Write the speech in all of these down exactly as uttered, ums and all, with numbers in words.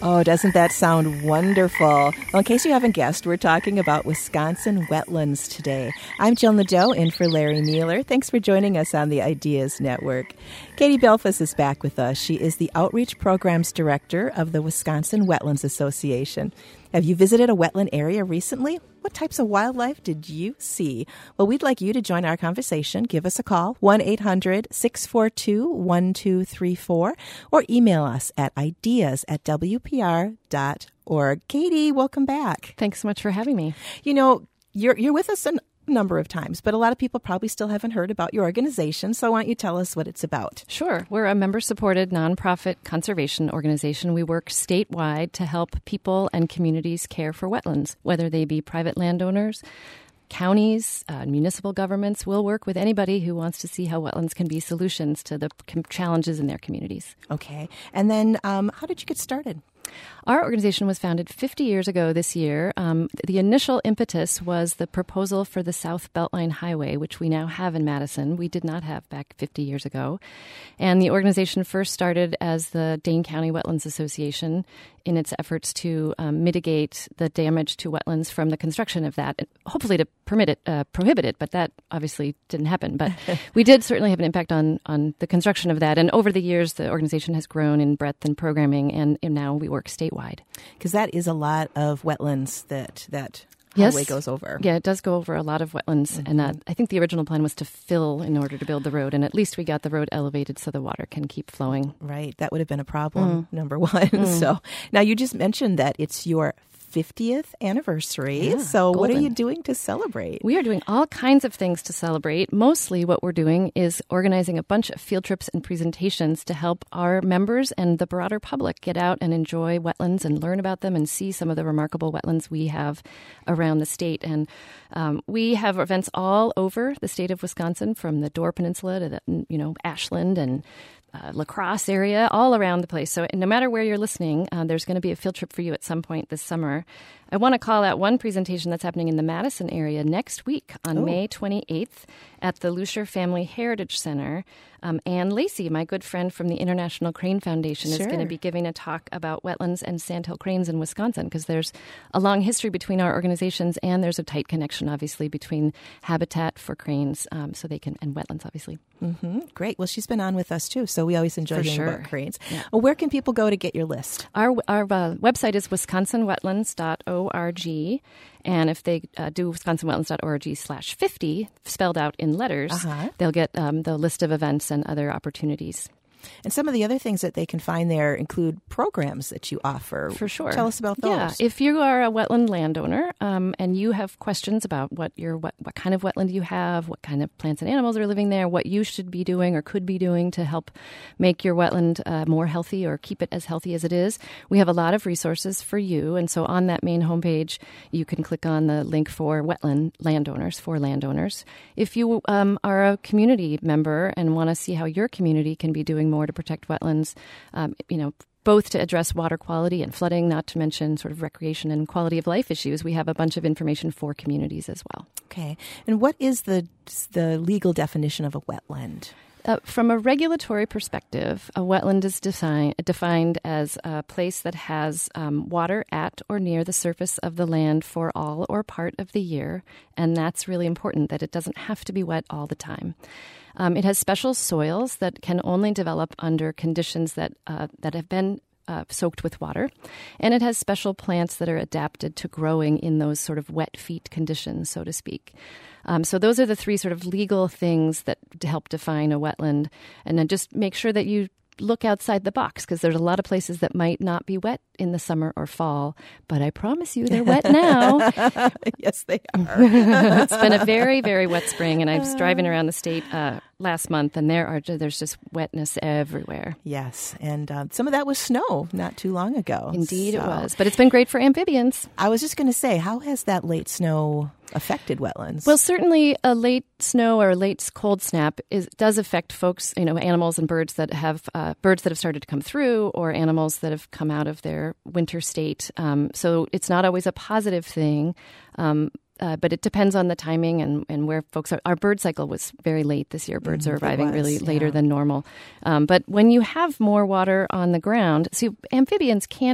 Oh, doesn't that sound wonderful? Well, in case you haven't guessed, we're talking about Wisconsin wetlands today. I'm Jill Nadeau, in for Larry Mueller. Thanks for joining us on the Ideas Network. Katie Belfus is back with us. She is the Outreach Programs Director of the Wisconsin Wetlands Association. Have you visited a wetland area recently? What types of wildlife did you see? Well, we'd like you to join our conversation. Give us a call, one eight hundred six four two one two three four, or email us at ideas at w p r dot org. Katie, welcome back. Thanks so much for having me. You know, you're you're with us an number of times, but a lot of people probably still haven't heard about your organization, so why don't you tell us what it's about? Sure. We're a member-supported nonprofit conservation organization. We work statewide to help people and communities care for wetlands, whether they be private landowners, counties, uh, municipal governments. We'll work with anybody who wants to see how wetlands can be solutions to the com- challenges in their communities. Okay. And then um, how did you get started? Our organization was founded fifty years ago this year. Um, the initial impetus was the proposal for the South Beltline Highway, which we now have in Madison. We did not have back fifty years ago. And the organization first started as the Dane County Wetlands Association in its efforts to um, mitigate the damage to wetlands from the construction of that, hopefully to permit it, uh, prohibit it, but that obviously didn't happen. But we did certainly have an impact on, on the construction of that. And over the years, the organization has grown in breadth and programming, and, and now we work statewide. Because that is a lot of wetlands that that yes. highway goes over. Yeah, it does go over a lot of wetlands. Mm-hmm. And uh, I think the original plan was to fill in order to build the road. And at least we got the road elevated so the water can keep flowing. Right. That would have been a problem, mm. number one. Mm. So now you just mentioned that it's your fiftieth anniversary. Yeah, so golden. What are you doing to celebrate? We are doing all kinds of things to celebrate. Mostly what we're doing is organizing a bunch of field trips and presentations to help our members and the broader public get out and enjoy wetlands and learn about them and see some of the remarkable wetlands we have around the state. And um, we have events all over the state of Wisconsin, from the Door Peninsula to the, you know, Ashland and Uh, La Crosse area, all around the place. So no matter where you're listening, uh, there's going to be a field trip for you at some point this summer. I want to call out one presentation that's happening in the Madison area next week on oh. May twenty-eighth at the Lucier Family Heritage Center. Um, Ann Lacey, my good friend from the International Crane Foundation, sure. is going to be giving a talk about wetlands and sandhill cranes in Wisconsin, because there's a long history between our organizations, and there's a tight connection, obviously, between habitat for cranes um, so they can and wetlands, obviously. Mm-hmm. Great. Well, she's been on with us, too, so we always enjoy For hearing sure. about cranes. Yeah. Well, where can people go to get your list? Our, our uh, website is wisconsin wetlands dot org, and if they uh, do wisconsin wetlands dot org slash fifty, spelled out in letters, uh-huh. they'll get um, the list of events and other opportunities. And some of the other things that they can find there include programs that you offer. For sure. Tell us about those. Yeah. If you are a wetland landowner um, and you have questions about what your what, what kind of wetland you have, what kind of plants and animals are living there, what you should be doing or could be doing to help make your wetland uh, more healthy or keep it as healthy as it is, we have a lot of resources for you. And so on that main homepage, you can click on the link for wetland landowners, for landowners. If you um, are a community member and want to see how your community can be doing more to protect wetlands, um, you know, both to address water quality and flooding, not to mention sort of recreation and quality of life issues, we have a bunch of information for communities as well. Okay. And what is the the legal definition of a wetland? Uh, from a regulatory perspective, a wetland is design, defined as a place that has um, water at or near the surface of the land for all or part of the year. And that's really important, that it doesn't have to be wet all the time. Um, it has special soils that can only develop under conditions that uh, that have been uh, soaked with water. And it has special plants that are adapted to growing in those sort of wet feet conditions, so to speak. Um, so those are the three sort of legal things that help define a wetland. And then just make sure that you look outside the box, because there's a lot of places that might not be wet in the summer or fall, but I promise you they're wet now. Yes, they are. It's been a very, very wet spring, and I was driving around the state uh, last month, and there are there's just wetness everywhere. Yes, and uh, some of that was snow not too long ago. Indeed, so. It was. But it's been great for amphibians. I was just going to say, how has that late snow affected wetlands? Well, certainly a late snow or a late cold snap is does affect folks, you know, animals and birds that have uh, birds that have started to come through, or animals that have come out of their winter state. Um, so it's not always a positive thing. Um, Uh, but it depends on the timing and, and where folks are. Our bird cycle was very late this year. Birds Mm, are arriving was, really later yeah. than normal. Um, but when you have more water on the ground, see, amphibians can't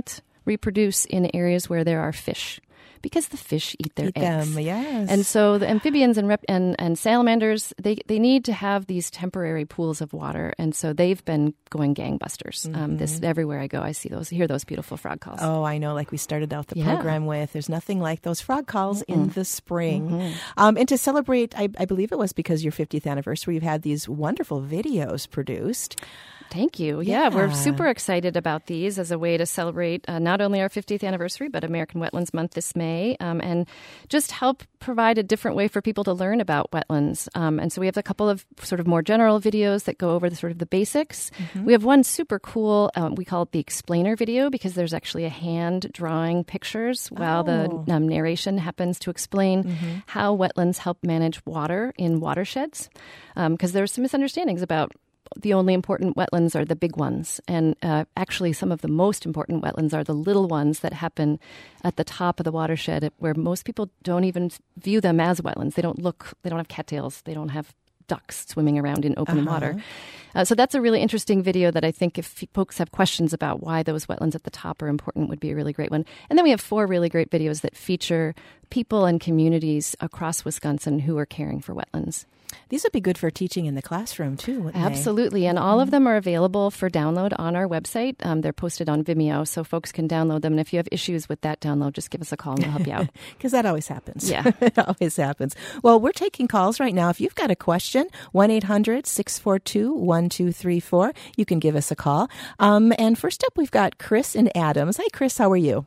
reproduce in areas where there are fish, because the fish eat their Eat eggs. them, yes. And so the amphibians and, rep- and and salamanders, they, they need to have these temporary pools of water. And so they've been going gangbusters. Mm-hmm. Um, this everywhere I go, I see those, hear those beautiful frog calls. Oh, I know, like we started out the Yeah. program with. There's nothing like those frog calls Mm-mm. in the spring. Mm-hmm. Um, and to celebrate, I, I believe it was because your fiftieth anniversary, you've had these wonderful videos produced. Thank you. Yeah. Yeah. We're super excited about these as a way to celebrate uh, not only our fiftieth anniversary, but American Wetlands Month this May, um, and just help provide a different way for people to learn about wetlands. Um, and so we have a couple of sort of more general videos that go over the sort of the basics. Mm-hmm. We have one super cool, um, we call it the explainer video, because there's actually a hand drawing pictures while Oh. the um, narration happens to explain Mm-hmm. how wetlands help manage water in watersheds. Because um, there's some misunderstandings about the only important wetlands are the big ones. And uh, actually, some of the most important wetlands are the little ones that happen at the top of the watershed, where most people don't even view them as wetlands. They don't look, they don't have cattails, they don't have ducks swimming around in open Uh-huh. water. Uh, so that's a really interesting video that I think if folks have questions about why those wetlands at the top are important would be a really great one. And then we have four really great videos that feature people and communities across Wisconsin who are caring for wetlands. These would be good for teaching in the classroom, too, wouldn't they? Absolutely. And all of them are available for download on our website. Um, they're posted on Vimeo, so folks can download them. And if you have issues with that download, just give us a call and we'll help you out. Because that always happens. Yeah. It always happens. Well, we're taking calls right now. If you've got a question, one eight hundred six four two one two three four, you can give us a call. Um, and first up, we've got Chris in Adams. Hi, Chris. How are you?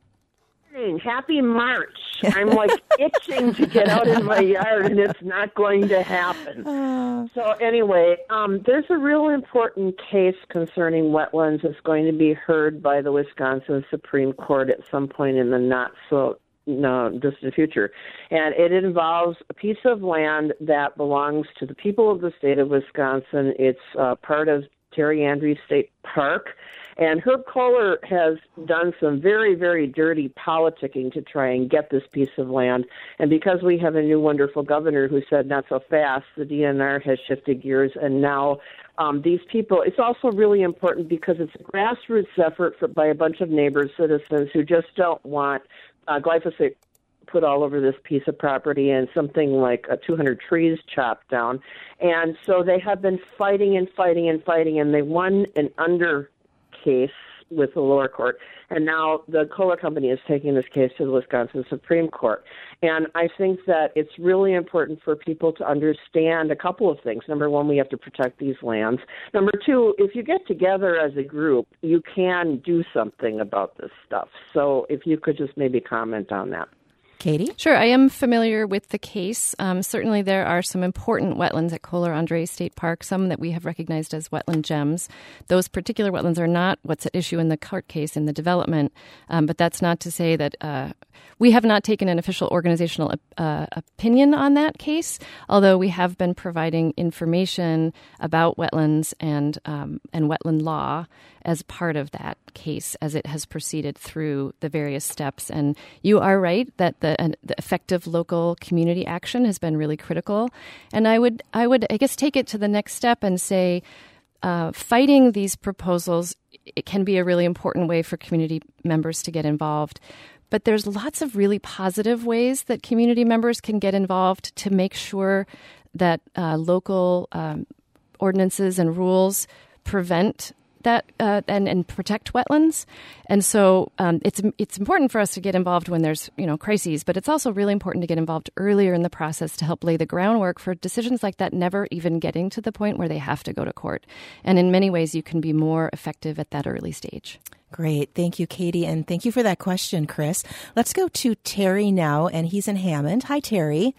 Happy March. I'm like itching to get out in my yard, and it's not going to happen. Uh, So anyway, um, there's a real important case concerning wetlands that's going to be heard by the Wisconsin Supreme Court at some point in the not so no, distant future. And it involves a piece of land that belongs to the people of the state of Wisconsin. It's uh, part of Terry Andrews State Park. And Herb Kohler has done some very, very dirty politicking to try and get this piece of land. And because we have a new wonderful governor who said not so fast, the D N R has shifted gears. And now um, these people, it's also really important because it's a grassroots effort for, by a bunch of neighbors, citizens who just don't want uh, glyphosate put all over this piece of property and something like uh, two hundred trees chopped down. And so they have been fighting and fighting and fighting, and they won an under case with the lower court, and now the Kohler Company is taking this case to the Wisconsin Supreme Court. And I think that it's really important for people to understand a couple of things. Number one, we have to protect these lands. Number two, if you get together as a group, you can do something about this stuff. So if you could just maybe comment on that. Katie? Sure. I am familiar with the case. Um, certainly there are some important wetlands at Kohler Andre State Park, some that we have recognized as wetland gems. Those particular wetlands are not what's at issue in the court case in the development, um, but that's not to say that uh, we have not taken an official organizational uh, opinion on that case, although we have been providing information about wetlands and um, and wetland law as part of that case as it has proceeded through the various steps. And you are right that the, uh, the effective local community action has been really critical. And I would, I would, I guess, take it to the next step and say, uh, fighting these proposals, it can be a really important way for community members to get involved. But there's lots of really positive ways that community members can get involved to make sure that uh, local um, ordinances and rules prevent that uh, and, and protect wetlands. And so um, it's it's important for us to get involved when there's, you know, crises, but it's also really important to get involved earlier in the process to help lay the groundwork for decisions like that never even getting to the point where they have to go to court. And in many ways, you can be more effective at that early stage. Great. Thank you, Katie. And thank you for that question, Chris. Let's go to Terry now, and he's in Hammond. Hi, Terry.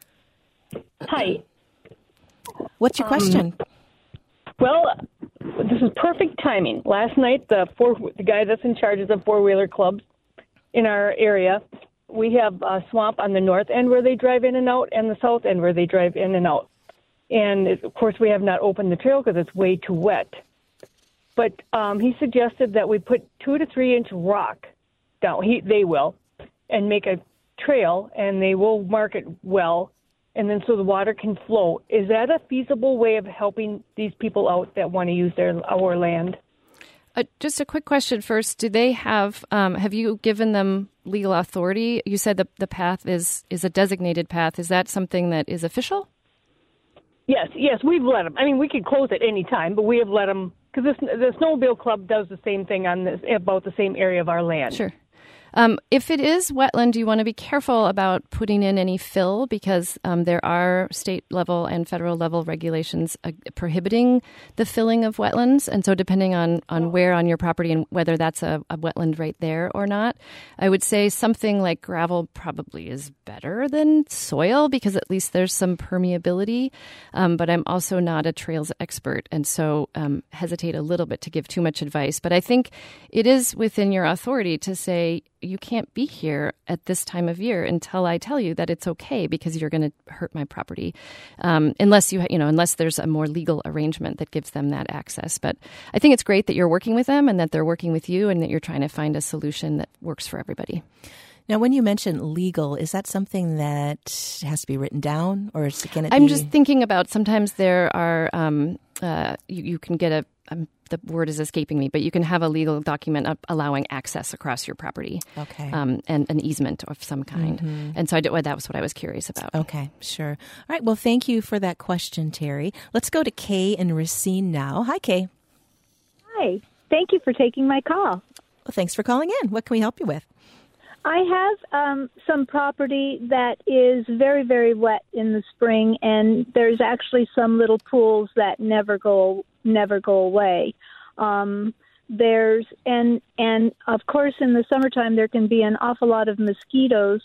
Hi. What's your question? Um, well, this is perfect timing. Last night, the four, the guy that's in charge of the four-wheeler clubs in our area, we have a swamp on the north end where they drive in and out and the south end where they drive in and out. And, of course, we have not opened the trail because it's way too wet. But um, he suggested that we put two to three inch rock down. He, they will, and make a trail, and they will mark it well, and then so the water can flow. Is that a feasible way of helping these people out that want to use their our land? Uh, just a quick question first. Do they have, um, have you given them legal authority? You said the, the path is, is a designated path. Is that something that is official? Yes, yes, we've let them. I mean, we could close at any time, but we have let them, because this, the Snowmobile Club does the same thing on this, about the same area of our land. Sure. Um, if it is wetland, you want to be careful about putting in any fill because um, there are state level and federal level regulations uh, prohibiting the filling of wetlands. And so depending on, on where on your property and whether that's a, a wetland right there or not, I would say something like gravel probably is better than soil because at least there's some permeability. Um, but I'm also not a trails expert and so um, hesitate a little bit to give too much advice. But I think it is within your authority to say, you can't be here at this time of year until I tell you that it's okay because you're going to hurt my property, um, unless you you know unless there's a more legal arrangement that gives them that access. But I think it's great that you're working with them and that they're working with you and that you're trying to find a solution that works for everybody. Now, when you mention legal, is that something that has to be written down, or is, can it? I'm be... just thinking about sometimes there are um, uh, you, you can get a. Um, the word is escaping me, but you can have a legal document up allowing access across your property, okay, um, and an easement of some kind. Mm-hmm. And so I did, well, that was what I was curious about. Okay, sure. All right. Well, thank you for that question, Terry. Let's go to Kay in Racine now. Hi, Kay. Hi. Thank you for taking my call. Well, thanks for calling in. What can we help you with? I have um, some property that is very, very wet in the spring, and there's actually some little pools that never go never go away. Um, there's and and of course in the summertime there can be an awful lot of mosquitoes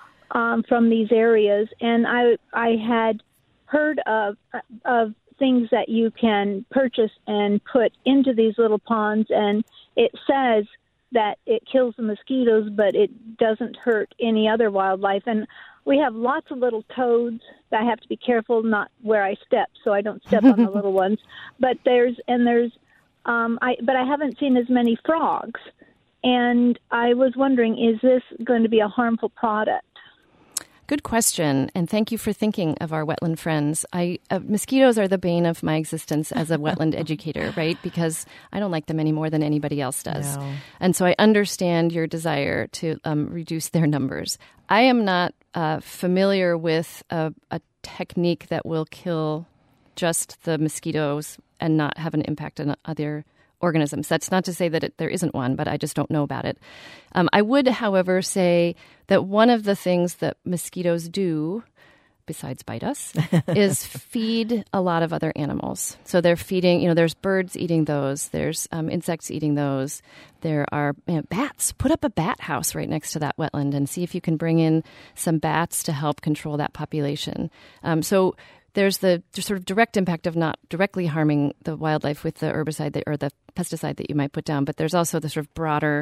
um, from these areas, and I I had heard of of things that you can purchase and put into these little ponds, and it says that it kills the mosquitoes, but it doesn't hurt any other wildlife. And we have lots of little toads that I have to be careful not where I step, so I don't step on the little ones. But there's and there's, um, I but I haven't seen as many frogs. And I was wondering, is this going to be a harmful product? Good question, and thank you for thinking of our wetland friends. I uh, mosquitoes are the bane of my existence as a wetland educator, right? Because I don't like them any more than anybody else does. No. And so I understand your desire to um, reduce their numbers. I am not uh, familiar with a, a technique that will kill just the mosquitoes and not have an impact on other organisms. That's not to say that it, there isn't one, but I just don't know about it. Um, I would, however, say that one of the things that mosquitoes do, besides bite us, is feed a lot of other animals. So they're feeding, you know, there's birds eating those, there's um, insects eating those, there are you know, bats. Put up a bat house right next to that wetland and see if you can bring in some bats to help control that population. Um, so There's the sort of direct impact of not directly harming the wildlife with the herbicide that, or the pesticide that you might put down, but there's also the sort of broader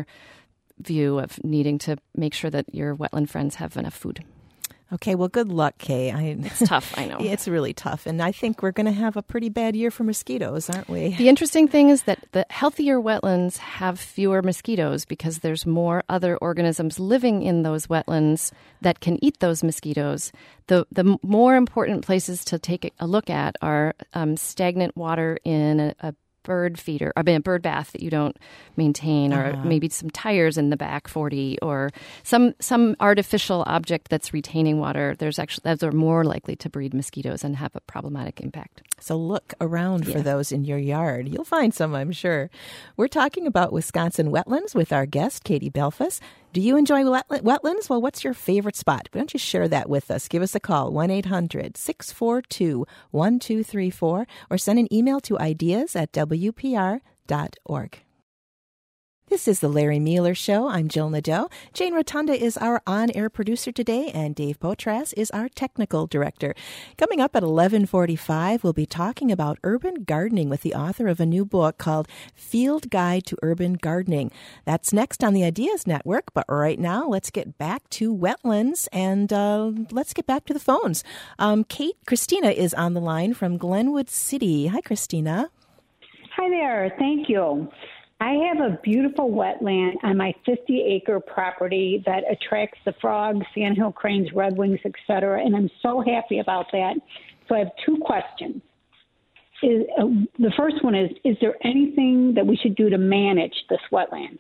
view of needing to make sure that your wetland friends have enough food. Okay, well, good luck, Kay. I, it's tough, I know. It's really tough, and I think we're going to have a pretty bad year for mosquitoes, aren't we? The interesting thing is that the healthier wetlands have fewer mosquitoes because there's more other organisms living in those wetlands that can eat those mosquitoes. The the more important places to take a look at are um, stagnant water in a, a bird feeder, I mean, a bird bath that you don't maintain, or uh-huh. maybe some tires in the back forty, or some some artificial object that's retaining water. There's actually those are more likely to breed mosquitoes and have a problematic impact. So look around yeah. for those in your yard. You'll find some, I'm sure. We're talking about Wisconsin wetlands with our guest, Katie Belfus. Do you enjoy wet- wetlands? Well, what's your favorite spot? Why don't you share that with us? Give us a call, one eight hundred six four two one two three four, or send an email to ideas at w p r dot org. This is the Larry Mueller Show. I'm Jill Nadeau. Jane Rotunda is our on-air producer today, and Dave Potras is our technical director. Coming up at eleven forty-five, we'll be talking about urban gardening with the author of a new book called Field Guide to Urban Gardening. That's next on the Ideas Network, but right now, let's get back to wetlands, and uh, let's get back to the phones. Um, Kate, Christina is on the line from Glenwood City. Hi, Christina. Hi there. Thank you. I have a beautiful wetland on my fifty-acre property that attracts the frogs, sandhill cranes, redwings, et cetera, and I'm so happy about that. So I have two questions. is uh, the first one is, is there anything that we should do to manage this wetland?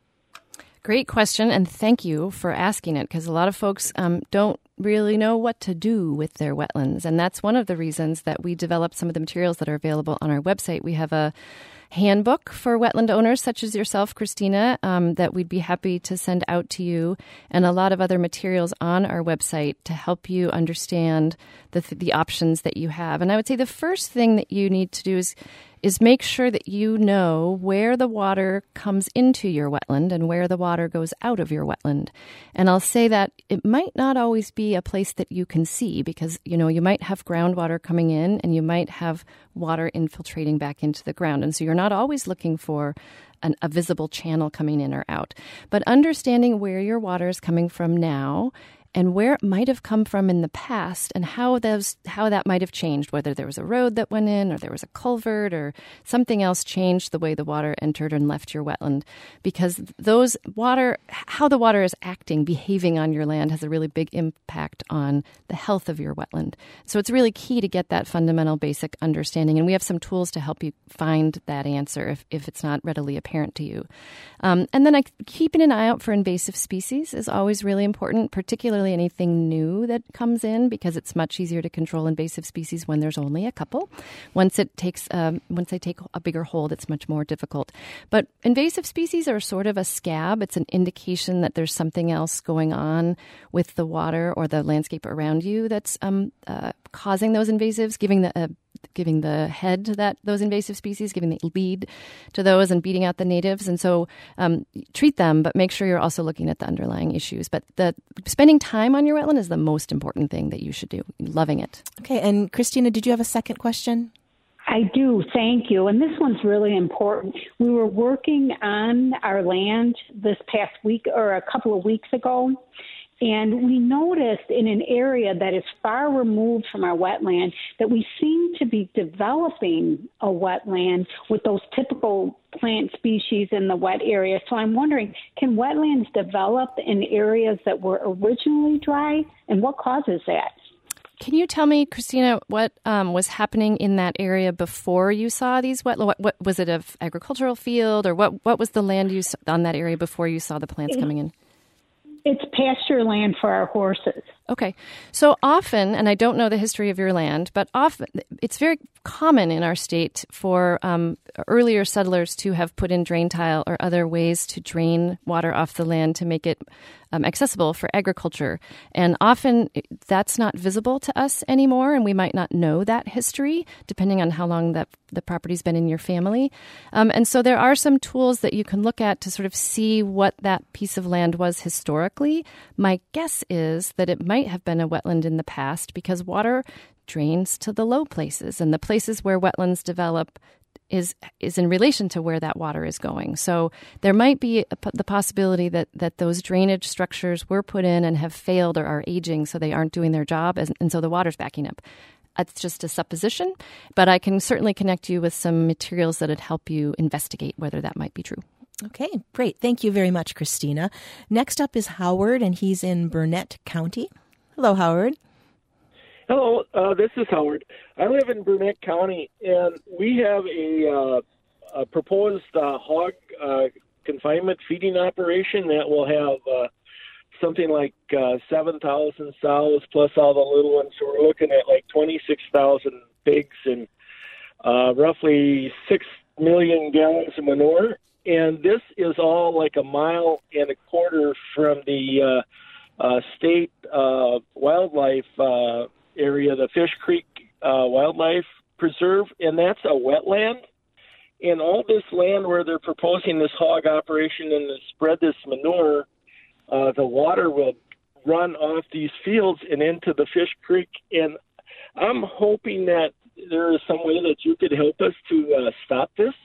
Great question, and thank you for asking it, because a lot of folks um, don't really know what to do with their wetlands. And that's one of the reasons that we developed some of the materials that are available on our website. We have a handbook for wetland owners such as yourself, Christina, um, that we'd be happy to send out to you, and a lot of other materials on our website to help you understand the, the options that you have. And I would say the first thing that you need to do is is make sure that you know where the water comes into your wetland and where the water goes out of your wetland. And I'll say that it might not always be a place that you can see, because, you know, you might have groundwater coming in and you might have water infiltrating back into the ground. And so you're not always looking for an, a visible channel coming in or out. But understanding where your water is coming from now and where it might have come from in the past, and how those how that might have changed, whether there was a road that went in or there was a culvert or something else changed the way the water entered and left your wetland. Because those water, how the water is acting, behaving on your land has a really big impact on the health of your wetland. So it's really key to get that fundamental basic understanding. And we have some tools to help you find that answer if, if it's not readily apparent to you. Um, and then I, keeping an eye out for invasive species is always really important, particularly anything new that comes in, because it's much easier to control invasive species when there's only a couple. Once it takes, um, once they take a bigger hold, it's much more difficult. But invasive species are sort of a scab. It's an indication that there's something else going on with the water or the landscape around you that's um, uh, causing those invasives, giving the uh, giving the head to that those invasive species, giving the lead to those, and beating out the natives. And so um, treat them, but make sure you're also looking at the underlying issues. But the spending time on your wetland is the most important thing that you should do. Loving it. Okay. And Christina, did you have a second question? I do, thank you. And this one's really important. We were working on our land this past week or a couple of weeks ago, and we noticed in an area that is far removed from our wetland that we seem to be developing a wetland with those typical plant species in the wet area. So I'm wondering, can wetlands develop in areas that were originally dry, and what causes that? Can you tell me, Christina, what um, was happening in that area before you saw these wet? What, what was it, an agricultural field, or what? What was the land use on that area before you saw the plants coming in? It's pasture land for our horses. Okay. So often, and I don't know the history of your land, but often it's very common in our state for um, earlier settlers to have put in drain tile or other ways to drain water off the land to make it um, accessible for agriculture. And often that's not visible to us anymore, and we might not know that history, depending on how long that the property's been in your family. Um, and so there are some tools that you can look at to sort of see what that piece of land was historically. My guess is that it might have been a wetland in the past, because water drains to the low places, and the places where wetlands develop is is in relation to where that water is going. So there might be a, the possibility that, that those drainage structures were put in and have failed or are aging, so they aren't doing their job, and, and so the water's backing up. It's just a supposition, but I can certainly connect you with some materials that would help you investigate whether that might be true. Okay, great. Thank you very much, Christina. Next up is Howard, and he's in Burnett County. Hello, Howard. Hello, uh, this is Howard. I live in Burnett County, and we have a, uh, a proposed uh, hog uh, confinement feeding operation that will have uh, something like uh, seven thousand sows plus all the little ones. So we're looking at like twenty-six thousand pigs and uh, roughly six million gallons of manure. And this is all like a mile and a quarter from the uh, uh, state uh, wildlife uh area, the Fish Creek uh, Wildlife Preserve, and that's a wetland. And all this land where they're proposing this hog operation and to spread this manure, uh, the water will run off these fields and into the Fish Creek. And I'm hoping that there is some way that you could help us to uh, stop this.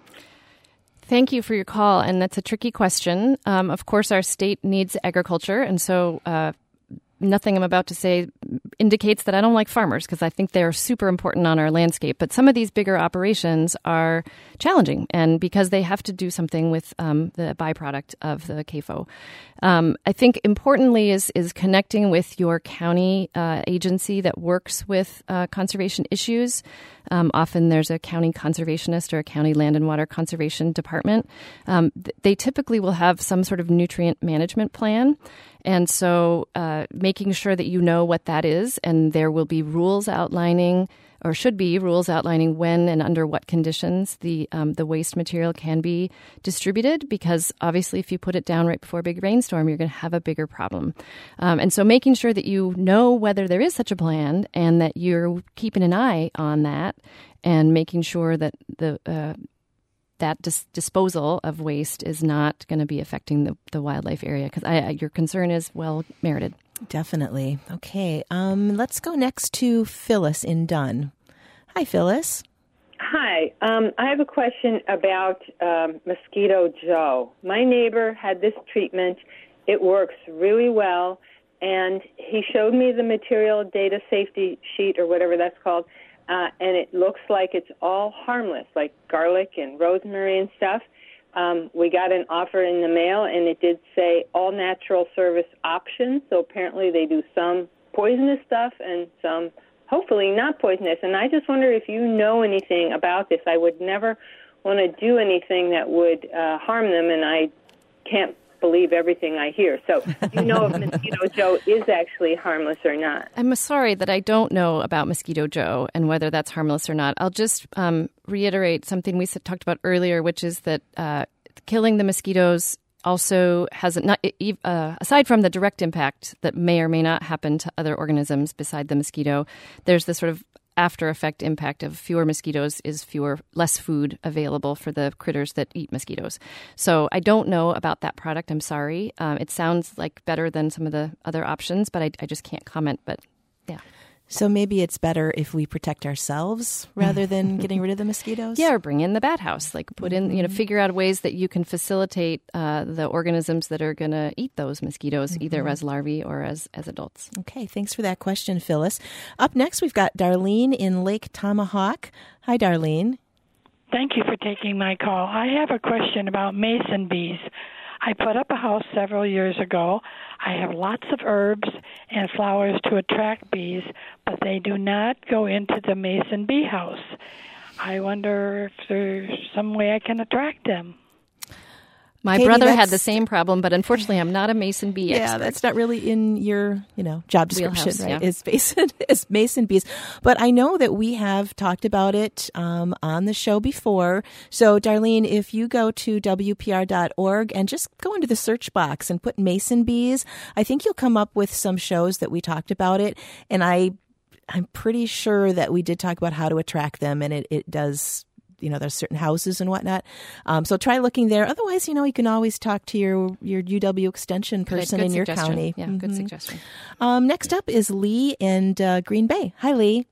Thank you for your call, and that's a tricky question. Um, of course, our state needs agriculture, and so uh, nothing I'm about to say indicates that I don't like farmers because I think they're super important on our landscape. But some of these bigger operations are challenging, and because they have to do something with um, the byproduct of the C A F O. Um, I think importantly is is connecting with your county uh, agency that works with uh, conservation issues. Um, often there's a county conservationist or a county land and water conservation department. Um, th- they typically will have some sort of nutrient management plan. And so uh, making sure that you know what that is, and there will be rules outlining, or should be rules outlining when and under what conditions the um, the waste material can be distributed, because obviously if you put it down right before a big rainstorm, you're going to have a bigger problem. Um, and so making sure that you know whether there is such a plan and that you're keeping an eye on that and making sure that the uh, that dis- disposal of waste is not going to be affecting the, the wildlife area, because your concern is well merited. Definitely. Okay. Um, let's go next to Phyllis in Dunn. Hi, Phyllis. Hi. Um, I have a question about um, Mosquito Joe. My neighbor had this treatment. It works really well, and he showed me the material data safety sheet, or whatever that's called, uh, and it looks like it's all harmless, like garlic and rosemary and stuff. Um, we got an offer in the mail, and it did say all natural service options. So apparently they do some poisonous stuff and some hopefully not poisonous. And I just wonder if you know anything about this. I would never want to do anything that would uh, harm them, and I can't believe everything I hear. So do you know if Mosquito Joe is actually harmless or not? I'm sorry that I don't know about Mosquito Joe and whether that's harmless or not. I'll just um, reiterate something we talked about earlier, which is that uh, killing the mosquitoes also has, not uh, aside from the direct impact that may or may not happen to other organisms beside the mosquito, there's this sort of after effect impact of fewer mosquitoes is fewer, less food available for the critters that eat mosquitoes. So I don't know about that product. I'm sorry. Um, it sounds like better than some of the other options, but I, I just can't comment. But yeah. So maybe it's better if we protect ourselves rather than getting rid of the mosquitoes? Yeah, or bring in the bat house. Like put in, you know, figure out ways that you can facilitate uh, the organisms that are going to eat those mosquitoes, mm-hmm. either as larvae or as, as adults. Okay, thanks for that question, Phyllis. Up next, we've got Darlene in Lake Tomahawk. Hi, Darlene. Thank you for taking my call. I have a question about mason bees. I put up a house several years ago. I have lots of herbs and flowers to attract bees, but they do not go into the mason bee house. I wonder if there's some way I can attract them. My Katie, brother that's... had the same problem, but unfortunately, I'm not a mason bee yeah, expert. Yeah, that's not really in your, you know, job description, Wheelhouse, right? Yeah. Is mason, is mason bees. But I know that we have talked about it um, on the show before. So, Darlene, if you go to W P R dot org and just go into the search box and put mason bees, I think you'll come up with some shows that we talked about it. And I, I'm pretty sure that we did talk about how to attract them, and it, it does. You know, there's certain houses and whatnot. Um, so try looking there. Otherwise, you know, you can always talk to your, your U W Extension person good in your suggestion. county. Yeah, mm-hmm. good suggestion. Um, next up is Lee and uh, Green Bay. Hi, Lee.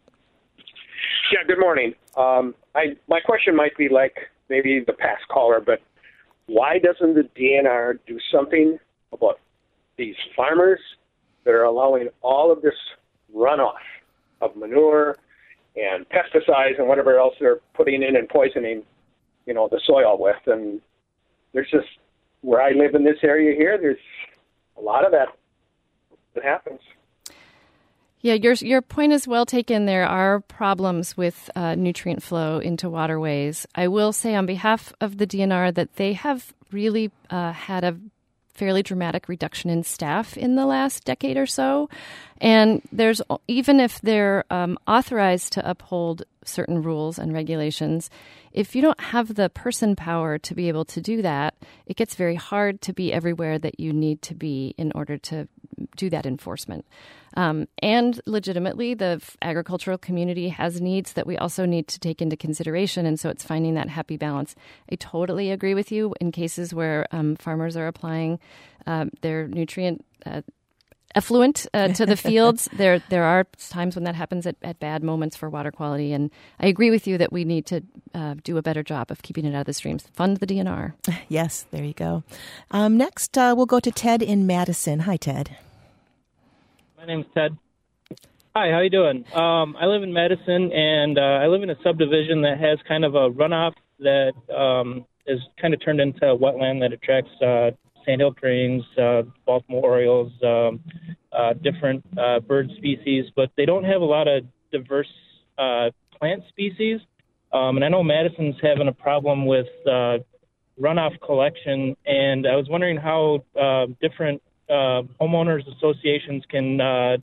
Yeah, good morning. Um, I my question might be like maybe the past caller, but why doesn't the D N R do something about these farmers that are allowing all of this runoff of manure and pesticides and whatever else they're putting in and poisoning, you know, the soil with? And there's just, where I live in this area here, there's a lot of that that happens. Yeah, your your point is well taken. There are problems with uh, nutrient flow into waterways. I will say on behalf of the D N R that they have really uh, had a fairly dramatic reduction in staff in the last decade or so. And there's, even if they're um, authorized to uphold certain rules and regulations, if you don't have the person power to be able to do that, it gets very hard to be everywhere that you need to be in order to do that enforcement. Um, and legitimately, the agricultural community has needs that we also need to take into consideration. And so it's finding that happy balance. I totally agree with you in cases where um, farmers are applying uh, their nutrient uh, effluent uh, to the fields. There there are times when that happens at, at bad moments for water quality. And I agree with you that we need to uh, do a better job of keeping it out of the streams. Fund the D N R. Yes, there you go. Um, next, uh, we'll go to Ted in Madison. Hi, Ted. My name's Ted. Hi, how you doing? Um, I live in Madison, and uh, I live in a subdivision that has kind of a runoff that um, is kind of turned into wetland that attracts uh, sandhill cranes, uh, Baltimore orioles, um, uh, different uh, bird species, but they don't have a lot of diverse uh, plant species. Um, and I know Madison's having a problem with uh, runoff collection, and I was wondering how uh, different uh, homeowners associations can uh,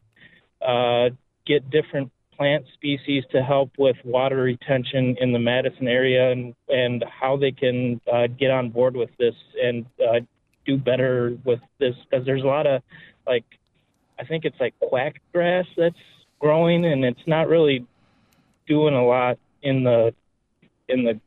uh, get different plant species to help with water retention in the Madison area, and, and how they can uh, get on board with this and uh, do better with this, because there's a lot of, like, I think it's like quack grass that's growing, and it's not really doing a lot in the in the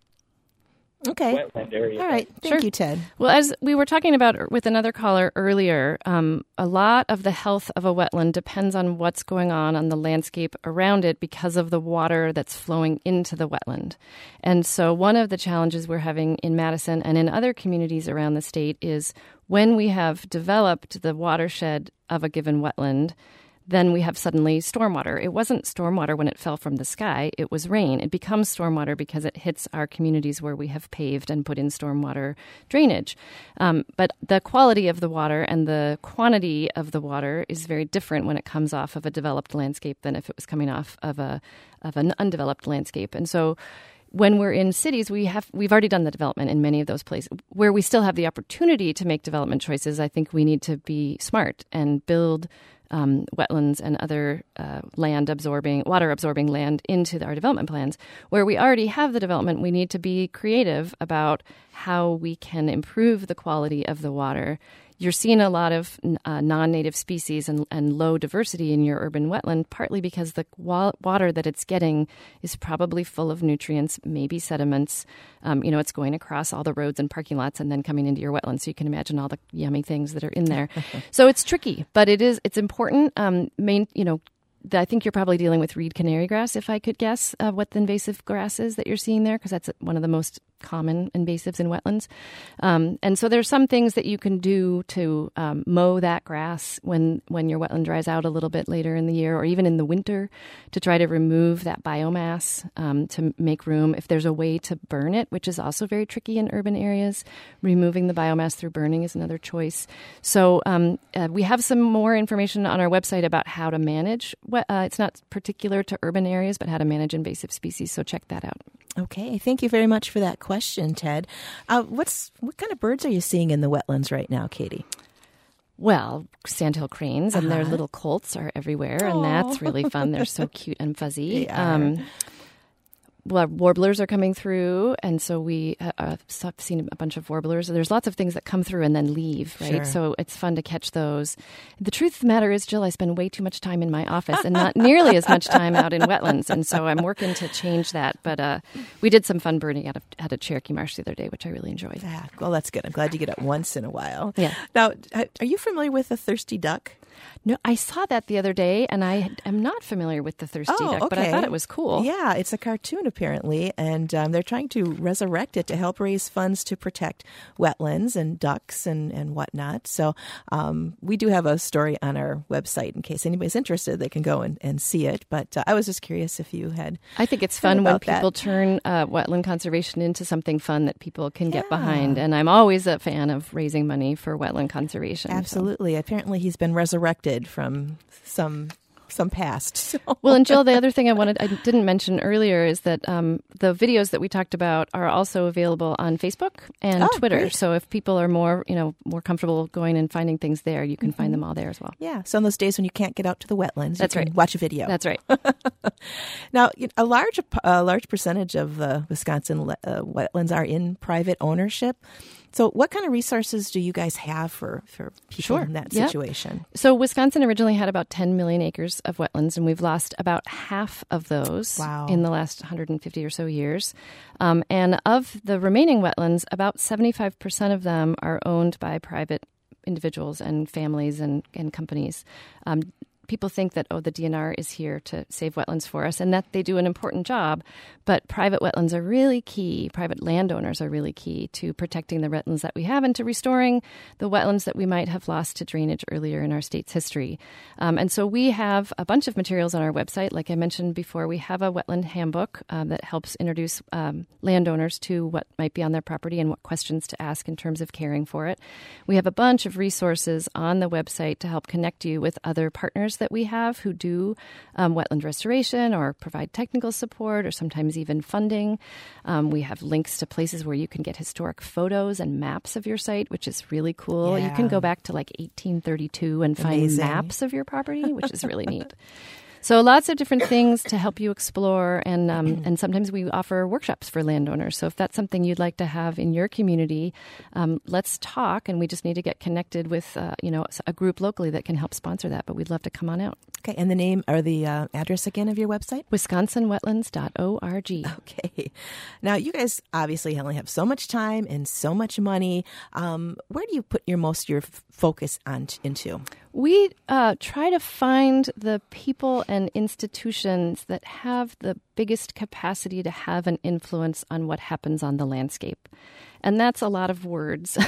okay. wetland area. All right. Thank Sure. you, Ted. Well, as we were talking about with another caller earlier, um, a lot of the health of a wetland depends on what's going on on the landscape around it because of the water that's flowing into the wetland. And so one of the challenges we're having in Madison and in other communities around the state is when we have developed the watershed of a given wetland, then we have suddenly stormwater. It wasn't stormwater when it fell from the sky. It was rain. It becomes stormwater because it hits our communities where we have paved and put in stormwater drainage. Um, but the quality of the water and the quantity of the water is very different when it comes off of a developed landscape than if it was coming off of a of an undeveloped landscape. And so when we're in cities, we have, we've already done the development in many of those places. Where we still have the opportunity to make development choices, I think we need to be smart and build Um, wetlands and other uh, land absorbing, water absorbing land into our development plans. Where we already have the development, we need to be creative about how we can improve the quality of the water. You're seeing a lot of uh, non-native species and, and low diversity in your urban wetland, partly because the wa- water that it's getting is probably full of nutrients, maybe sediments. Um, you know, it's going across all the roads and parking lots and then coming into your wetland. So you can imagine all the yummy things that are in there. So it's tricky, but it is, it's important. Um, main, you know, I think you're probably dealing with reed canary grass, if I could guess, uh, what the invasive grass is that you're seeing there, because that's one of the most common invasives in wetlands. Um, and so there's some things that you can do to um, mow that grass when, when your wetland dries out a little bit later in the year, or even in the winter, to try to remove that biomass um, to make room. If there's a way to burn it, which is also very tricky in urban areas, removing the biomass through burning is another choice. So um, uh, we have some more information on our website about how to manage wet, uh, it's not particular to urban areas, but how to manage invasive species. So check that out. Okay, thank you very much for that question, Ted. Uh, what's what kind of birds are you seeing in the wetlands right now, Katie? Well, sandhill cranes and Uh-huh. their little colts are everywhere, and Aw. that's really fun. They're so cute and fuzzy. They are. Um, well, warblers are coming through, and so we uh, uh, have seen a bunch of warblers. There's lots of things that come through and then leave, right? Sure. So it's fun to catch those. The truth of the matter is, Jill, I spend way too much time in my office and not nearly as much time out in wetlands, and so I'm working to change that. But uh, we did some fun birding out of, out of Cherokee Marsh the other day, which I really enjoyed. Ah, well, that's good. I'm glad you get it once in a while. Yeah. Now, are you familiar with the thirsty duck? No, I saw that the other day, and I am not familiar with the thirsty Oh, duck, but I okay. thought it was cool. Yeah, it's a cartoon apparently, and um, they're trying to resurrect it to help raise funds to protect wetlands and ducks and, and whatnot. So um, we do have a story on our website in case anybody's interested. They can go and, and see it. But uh, I was just curious if you had. I think it's heard fun when about that. people turn uh, wetland conservation into something fun that people can get Yeah. behind. And I'm always a fan of raising money for wetland conservation. so. Absolutely. Apparently, he's been resurrected from some some past. So. Well, and Jill, the other thing I wanted I didn't mention earlier is that um, the videos that we talked about are also available on Facebook and Oh, Twitter. great. So if people are more, you know, more comfortable going and finding things there, you can Mm-hmm. find them all there as well. Yeah, so on those days when you can't get out to the wetlands, That's you can right. watch a video. That's right. Now, you know, a large a large percentage of the Wisconsin le- uh, wetlands are in private ownership. So what kind of resources do you guys have for, for people Sure. in that Yep. situation? So Wisconsin originally had about ten million acres of wetlands, and we've lost about half of those Wow. in the last one hundred fifty or so years. Um, and of the remaining wetlands, about seventy-five percent of them are owned by private individuals and families and, and companies. Um, people think that, oh, the D N R is here to save wetlands for us, and that they do an important job. But private wetlands are really key. Private landowners are really key to protecting the wetlands that we have and to restoring the wetlands that we might have lost to drainage earlier in our state's history. Um, and so we have a bunch of materials on our website. Like I mentioned before, we have a wetland handbook um, that helps introduce um, landowners to what might be on their property and what questions to ask in terms of caring for it. We have a bunch of resources on the website to help connect you with other partners that we have who do um, wetland restoration or provide technical support or sometimes even funding. Um, we have links to places where you can get historic photos and maps of your site, which is really cool. Yeah. You can go back to like eighteen thirty-two and find Amazing. maps of your property, which is really neat. So lots of different things to help you explore, and um, and sometimes we offer workshops for landowners. So if that's something you'd like to have in your community, um, let's talk, and we just need to get connected with uh, you know a group locally that can help sponsor that, but we'd love to come on out. Okay, and the name or the uh, address again of your website? wisconsin wetlands dot org. Okay. Now, you guys obviously only have so much time and so much money. Um, where do you put your most of your f- focus on t- into? We uh, try to find the people and institutions that have the biggest capacity to have an influence on what happens on the landscape. And that's a lot of words.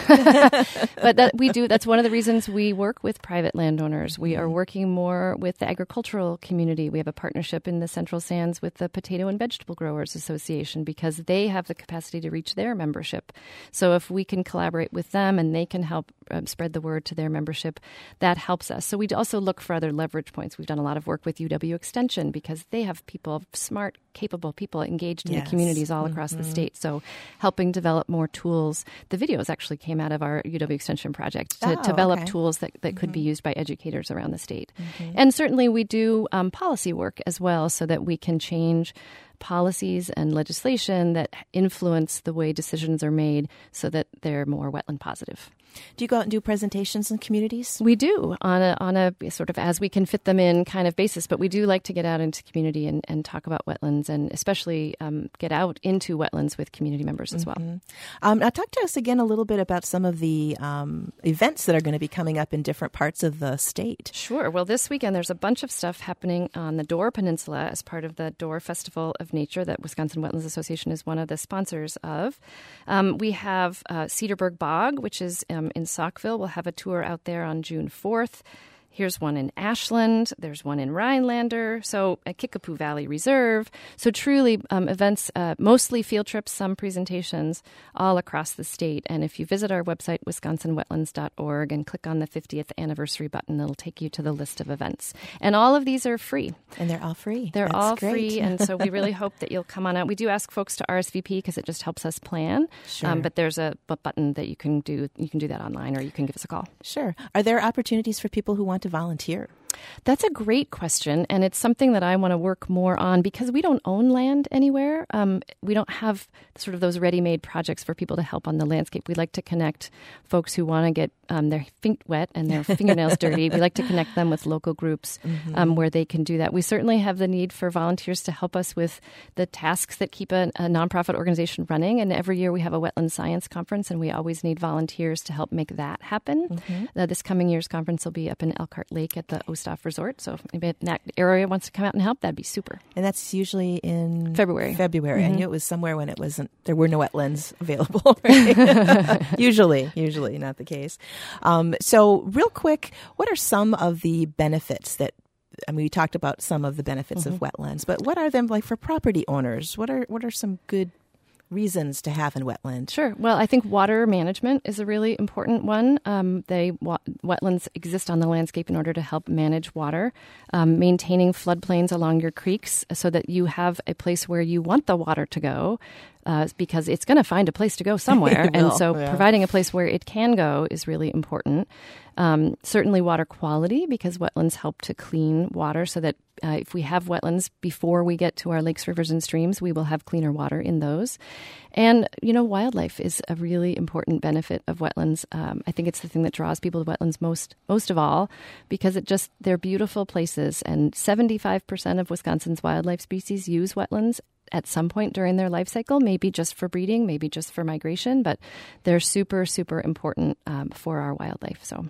But that we do. That's one of the reasons we work with private landowners. We are working more with the agricultural community. We have a partnership in the Central Sands with the Potato and Vegetable Growers Association because they have the capacity to reach their membership. So if we can collaborate with them and they can help um, spread the word to their membership, that helps us. So we also look for other leverage points. We've done a lot of work with U W Extension because they have people, smart, capable people engaged in Yes. the communities all across Mm-hmm. the state. So helping develop more tools. The videos actually came out of our U W Extension project to Oh, develop okay. tools that, that could be used by educators around the state. Mm-hmm. And certainly we do um, policy work as well so that we can change policies and legislation that influence the way decisions are made so that they're more wetland positive. Do you go out and do presentations in communities? We do on a on a sort of as we can fit them in kind of basis, but we do like to get out into community and, and talk about wetlands and especially um, get out into wetlands with community members as well. Mm-hmm. Um, now, talk to us again a little bit about some of the um, events that are going to be coming up in different parts of the state. Sure. Well, this weekend there's a bunch of stuff happening on the Door Peninsula as part of the Door Festival of Nature that Wisconsin Wetlands Association is one of the sponsors of. Um, we have uh, Cedarburg Bog, which is um, in Saukville. We'll have a tour out there on June fourth. Here's one in Ashland. There's one in Rhinelander. So at Kickapoo Valley Reserve. So truly um, events, uh, mostly field trips, some presentations all across the state. And if you visit our website, wisconsin wetlands dot org, and click on the fiftieth anniversary button, it'll take you to the list of events. And all of these are free. And they're all free. They're That's all great. free. And so we really hope that you'll come on out. We do ask folks to R S V P because it just helps us plan. Sure. Um, but there's a b- button that you can do. You can do that online or you can give us a call. Sure. Are there opportunities for people who want to volunteer? That's a great question, and it's something that I want to work more on because we don't own land anywhere. Um, we don't have sort of those ready-made projects for people to help on the landscape. We like to connect folks who want to get um, their feet wet and their fingernails dirty. We like to connect them with local groups mm-hmm. um, where they can do that. We certainly have the need for volunteers to help us with the tasks that keep a, a nonprofit organization running, and every year we have a wetland science conference, and we always need volunteers to help make that happen. Mm-hmm. Uh, this coming year's conference will be up in Elkhart Lake at the Osthoff Resort, so if anybody in that area wants to come out and help, that'd be super. And that's usually in February. February. Mm-hmm. I knew it was somewhere when it wasn't. There were no wetlands available. Right? usually, usually not the case. Um, so, real quick, what are some of the benefits that? I mean, we talked about some of the benefits mm-hmm. of wetlands, but what are them like for property owners? What are what are some good reasons to have in wetland? Sure. Well, I think water management is a really important one. Um, they wa- wetlands exist on the landscape in order to help manage water, um, maintaining floodplains along your creeks so that you have a place where you want the water to go. Uh, because it's going to find a place to go somewhere. And so yeah. providing a place where it can go is really important. Um, certainly water quality, because wetlands help to clean water so that uh, if we have wetlands before we get to our lakes, rivers, and streams, we will have cleaner water in those. And, you know, wildlife is a really important benefit of wetlands. Um, I think it's the thing that draws people to wetlands most, most of all, because it just, they're beautiful places. And seventy-five percent of Wisconsin's wildlife species use wetlands at some point during their life cycle, maybe just for breeding, maybe just for migration, but they're super, super important um, for our wildlife. So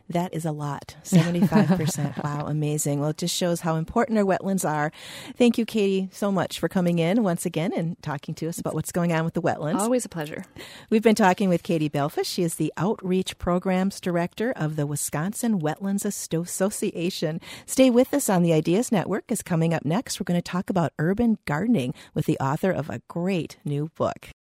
That is a lot. seventy-five percent. Wow, amazing. Well, it just shows how important our wetlands are. Thank you, Katie, so much for coming in once again and talking to us about what's going on with the wetlands. Always a pleasure. We've been talking with Katie Belfus. She is the Outreach Programs Director of the Wisconsin Wetlands Association. Stay with us on the Ideas Network, because coming up next, we're going to talk about urban gardening with the author of a great new book.